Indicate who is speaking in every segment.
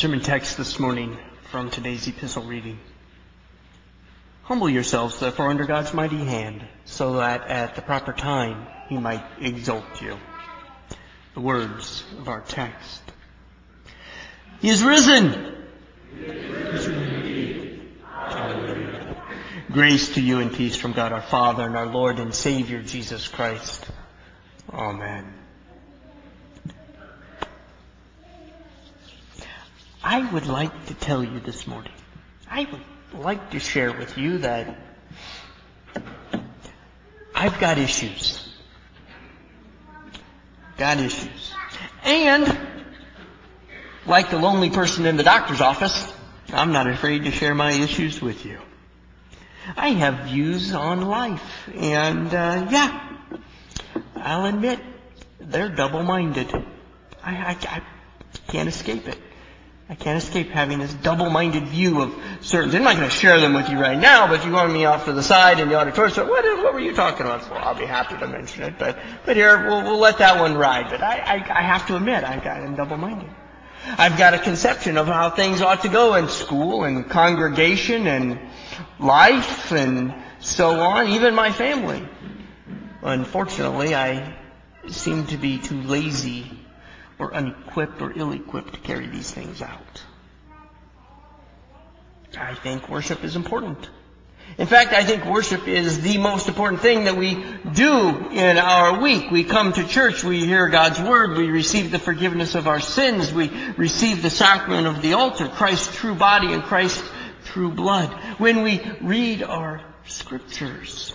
Speaker 1: Sermon text this morning from today's epistle reading. Humble yourselves, therefore, under God's mighty hand, so that at the proper time He might exalt you. The words of our text. He is risen! He is risen indeed. Hallelujah. Grace to you and peace from God our Father and our Lord and Savior Jesus Christ. Amen. I would like to tell you this morning, I would like to share with you that I've got issues. Got issues. And, like the lonely person in the doctor's office, I'm not afraid to share my issues with you. I have views on life, and I'll admit, they're double-minded. I can't escape it. I can't escape having this double-minded view of certain. I'm not going to share them with you right now, but you want me off to the side in the auditorium. So what were you talking about? Well, I'll be happy to mention it, but here we'll let that one ride. But I have to admit, I'm double-minded. I've got a conception of how things ought to go in school and congregation and life and so on, even my family. Unfortunately, I seem to be too lazy or unequipped or ill-equipped to carry these things out. I think worship is important. In fact, I think worship is the most important thing that we do in our week. We come to church, we hear God's Word, we receive the forgiveness of our sins, we receive the sacrament of the altar, Christ's true body and Christ's true blood. When we read our scriptures,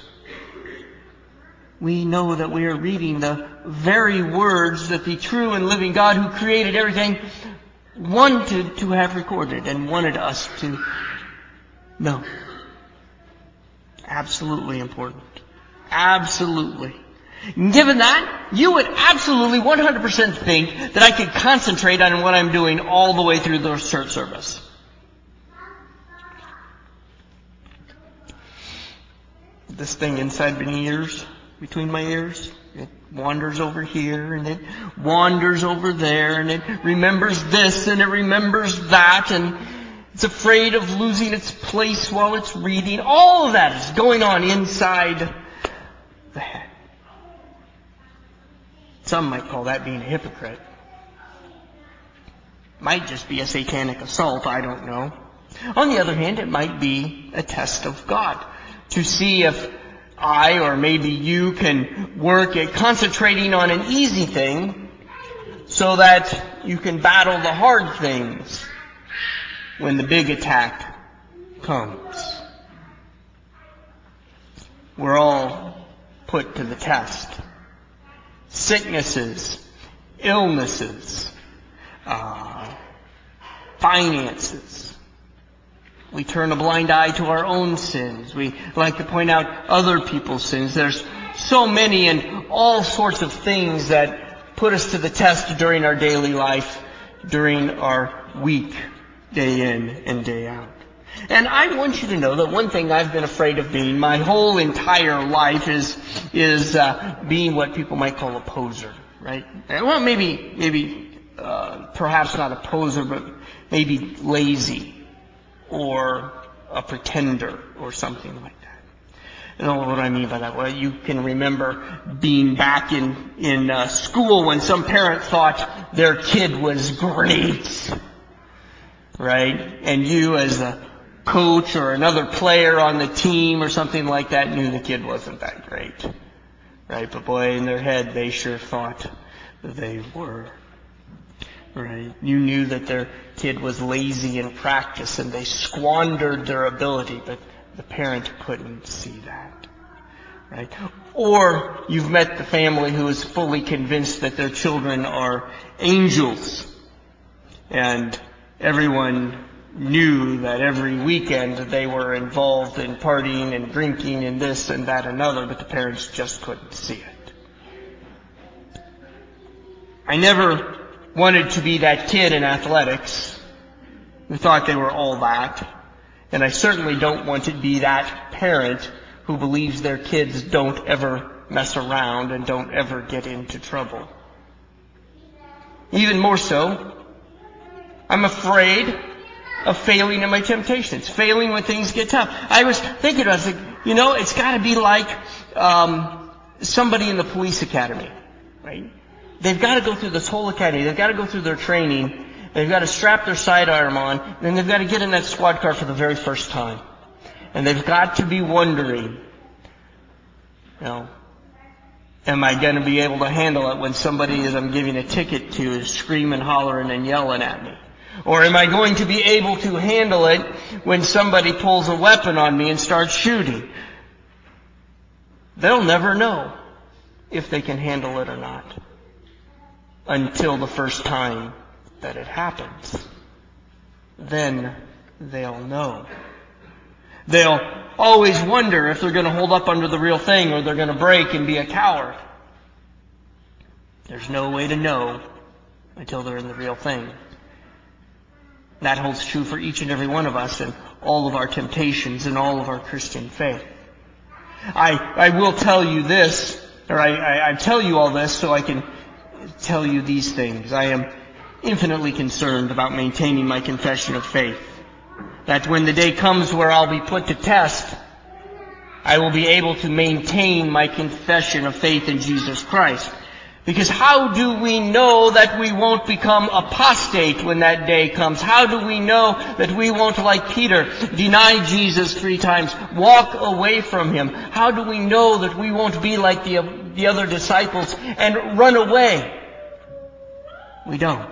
Speaker 1: we know that we are reading the very words that the true and living God who created everything wanted to have recorded and wanted us to know. Absolutely important. Absolutely. Given that, you would absolutely 100% think that I could concentrate on what I'm doing all the way through the church service. This thing inside my ears, between my ears, it wanders over here and it wanders over there and it remembers this and it remembers that and it's afraid of losing its place while it's reading. All of that is going on inside the head. Some might call that being a hypocrite. Might just be a satanic assault, I don't know. On the other hand, it might be a test of God to see if I or maybe you can work at concentrating on an easy thing so that you can battle the hard things when the big attack comes. We're all put to the test. Sicknesses, illnesses, finances. We turn a blind eye to our own sins. We like to point out other people's sins. There's so many and all sorts of things that put us to the test during our daily life, during our week, day in and day out. And I want you to know that one thing I've been afraid of being my whole entire life is being what people might call a poser, right? Well, maybe perhaps not a poser, but maybe lazy. Or a pretender, or something like that. You know what I mean by that? Well, you can remember being back in school when some parent thought their kid was great, right? And you as a coach or another player on the team or something like that knew the kid wasn't that great, right? But boy, in their head, they sure thought they were. Right? You knew that their kid was lazy in practice and they squandered their ability, but the parent couldn't see that. Right? Or you've met the family who is fully convinced that their children are angels. And everyone knew that every weekend they were involved in partying and drinking and this and that and other, but the parents just couldn't see it. I never wanted to be that kid in athletics who thought they were all that. And I certainly don't want to be that parent who believes their kids don't ever mess around and don't ever get into trouble. Even more so, I'm afraid of failing in my temptations, failing when things get tough. I was thinking about it, it's got to be like somebody in the police academy, right? They've got to go through this whole academy. They've got to go through their training. They've got to strap their sidearm on, and then they've got to get in that squad car for the very first time. And they've got to be wondering, am I going to be able to handle it when somebody I'm giving a ticket to is screaming, hollering, and yelling at me? Or am I going to be able to handle it when somebody pulls a weapon on me and starts shooting? They'll never know if they can handle it or not until the first time that it happens. Then they'll know. They'll always wonder if they're going to hold up under the real thing or they're going to break and be a coward. There's no way to know until they're in the real thing. That holds true for each and every one of us and all of our temptations and all of our Christian faith. I will tell you this, or I tell you all this so I can tell you these things. I am infinitely concerned about maintaining my confession of faith. That when the day comes where I'll be put to test, I will be able to maintain my confession of faith in Jesus Christ. Because how do we know that we won't become apostate when that day comes? How do we know that we won't, like Peter, deny Jesus 3 times, walk away from Him? How do we know that we won't be like the other disciples and run away? We don't.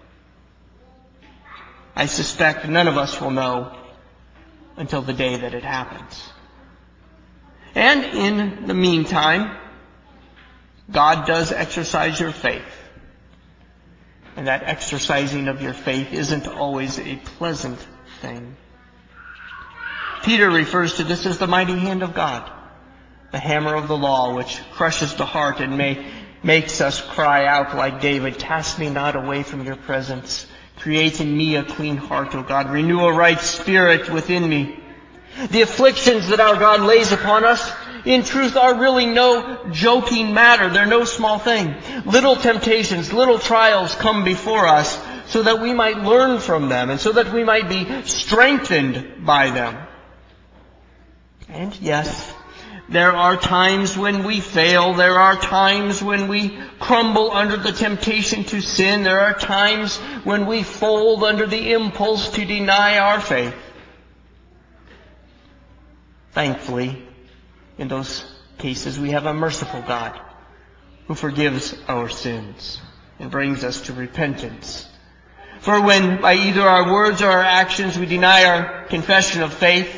Speaker 1: I suspect none of us will know until the day that it happens. And in the meantime, God does exercise your faith. And that exercising of your faith isn't always a pleasant thing. Peter refers to this as the mighty hand of God, the hammer of the law, which crushes the heart and makes us cry out like David, "Cast me not away from your presence. Create in me a clean heart, O God. Renew a right spirit within me." The afflictions that our God lays upon us, in truth, are really no joking matter. They're no small thing. Little temptations, little trials come before us so that we might learn from them and so that we might be strengthened by them. And yes, there are times when we fail. There are times when we crumble under the temptation to sin. There are times when we fold under the impulse to deny our faith. Thankfully, in those cases, we have a merciful God who forgives our sins and brings us to repentance. For when by either our words or our actions we deny our confession of faith,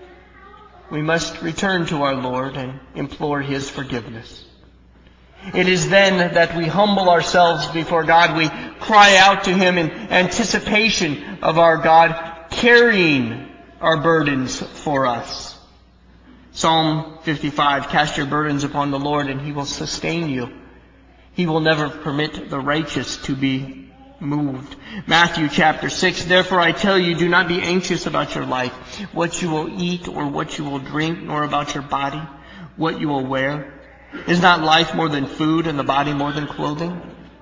Speaker 1: we must return to our Lord and implore His forgiveness. It is then that we humble ourselves before God. We cry out to Him in anticipation of our God carrying our burdens for us. Psalm 55, "Cast your burdens upon the Lord and He will sustain you. He will never permit the righteous to be moved." Matthew chapter 6, "Therefore I tell you, do not be anxious about your life, what you will eat or what you will drink, nor about your body, what you will wear. Is not life more than food and the body more than clothing?"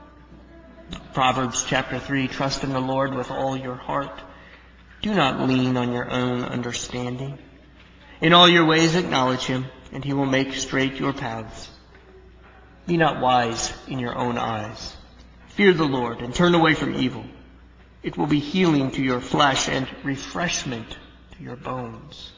Speaker 1: Proverbs chapter 3, "Trust in the Lord with all your heart. Do not lean on your own understanding. In all your ways acknowledge Him, and He will make straight your paths. Be not wise in your own eyes. Fear the Lord and turn away from evil. It will be healing to your flesh and refreshment to your bones."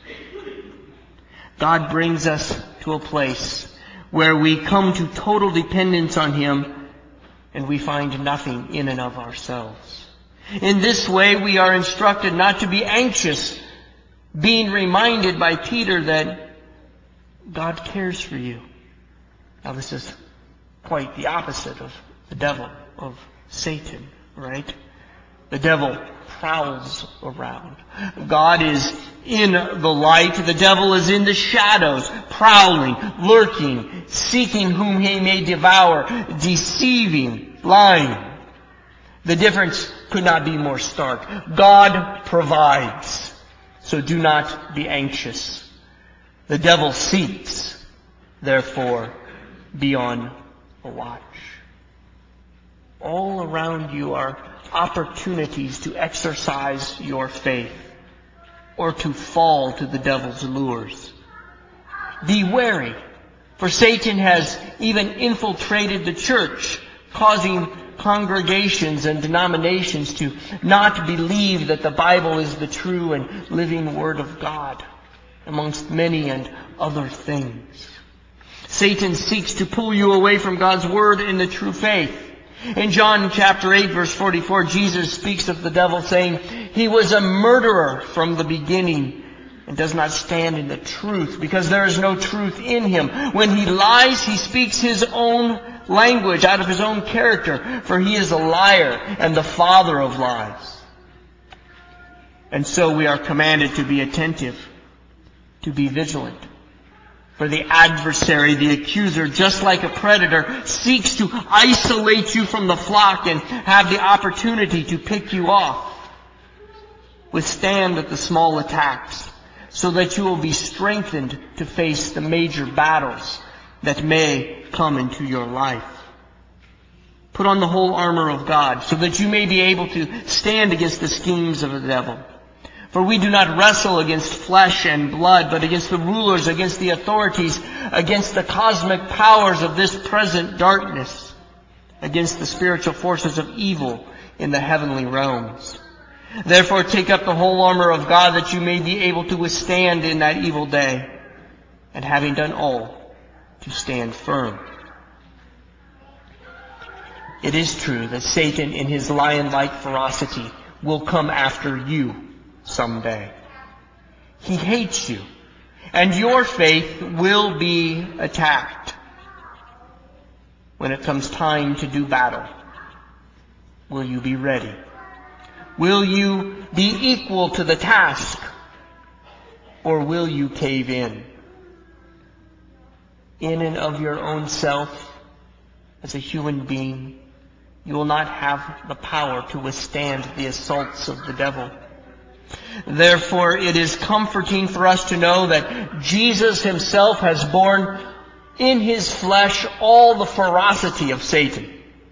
Speaker 1: God brings us to a place where we come to total dependence on Him and we find nothing in and of ourselves. In this way, we are instructed not to be anxious, being reminded by Peter that God cares for you. Now, this is quite the opposite of the devil, of Satan, right? The devil prowls around. God is in the light. The devil is in the shadows, prowling, lurking, seeking whom he may devour, deceiving, lying. The difference could not be more stark. God provides, so do not be anxious. The devil seeks, therefore be on the watch. All around you are opportunities to exercise your faith or to fall to the devil's lures. Be wary, for Satan has even infiltrated the church, causing congregations and denominations to not believe that the Bible is the true and living Word of God, amongst many and other things. Satan seeks to pull you away from God's Word and the true faith. In John chapter 8 verse 44, Jesus speaks of the devil saying, "He was a murderer from the beginning and does not stand in the truth, because there is no truth in him. When he lies, he speaks his own language out of his own character, for he is a liar and the father of lies." And so we are commanded to be attentive, to be vigilant. For the adversary, the accuser, just like a predator, seeks to isolate you from the flock and have the opportunity to pick you off. Withstand the small attacks so that you will be strengthened to face the major battles that may come into your life. Put on the whole armor of God so that you may be able to stand against the schemes of the devil. For we do not wrestle against flesh and blood, but against the rulers, against the authorities, against the cosmic powers of this present darkness, against the spiritual forces of evil in the heavenly realms. Therefore take up the whole armor of God that you may be able to withstand in that evil day, and having done all, to stand firm. It is true that Satan in his lion-like ferocity will come after you someday. He hates you, and your faith will be attacked. When it comes time to do battle, will you be ready? Will you be equal to the task, or will you cave in? In and of your own self, as a human being, you will not have the power to withstand the assaults of the devil. Therefore, it is comforting for us to know that Jesus himself has borne in his flesh all the ferocity of Satan.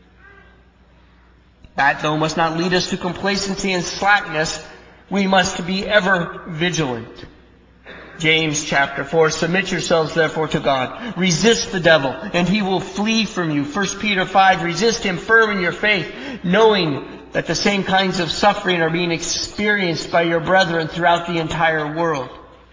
Speaker 1: That, though, must not lead us to complacency and slackness. We must be ever vigilant. James chapter 4, "Submit yourselves therefore to God. Resist the devil, and he will flee from you." 1 Peter 5, "Resist him firm in your faith, knowing that the same kinds of suffering are being experienced by your brethren throughout the entire world."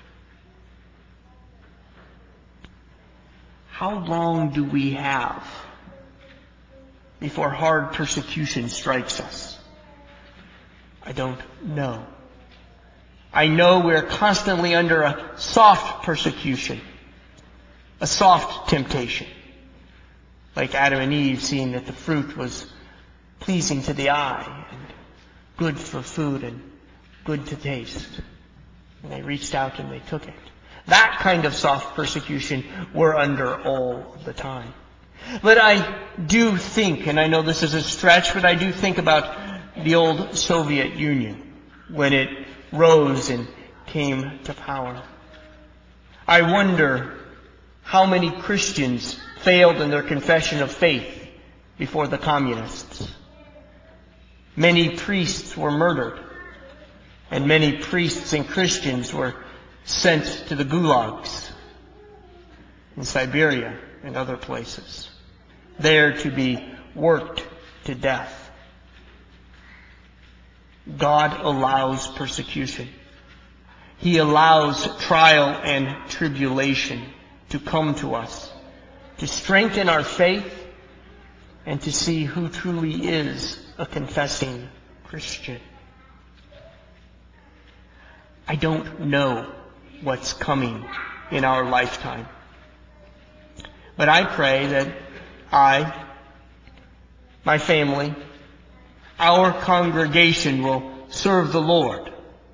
Speaker 1: How long do we have before hard persecution strikes us? I don't know. I know we're constantly under a soft persecution, a soft temptation, like Adam and Eve seeing that the fruit was pleasing to the eye and good for food and good to taste. And they reached out and they took it. That kind of soft persecution we're under all the time. But I do think, and I know this is a stretch, but I do think about the old Soviet Union when it rose and came to power. I wonder how many Christians failed in their confession of faith before the communists. Many priests were murdered, and many priests and Christians were sent to the gulags in Siberia and other places, there to be worked to death. God allows persecution. He allows trial and tribulation to come to us, to strengthen our faith and to see who truly is a confessing Christian. I don't know what's coming in our lifetime, but I pray that I, my family, our congregation will serve the Lord,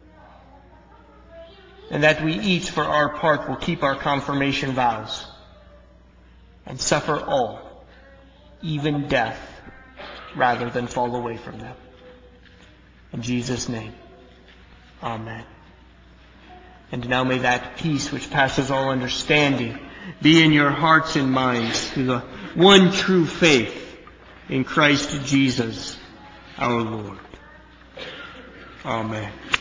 Speaker 1: and that we each for our part will keep our confirmation vows and suffer all, even death, rather than fall away from them. In Jesus' name, amen. And now may that peace which passes all understanding be in your hearts and minds through the one true faith in Christ Jesus our Lord. Amen.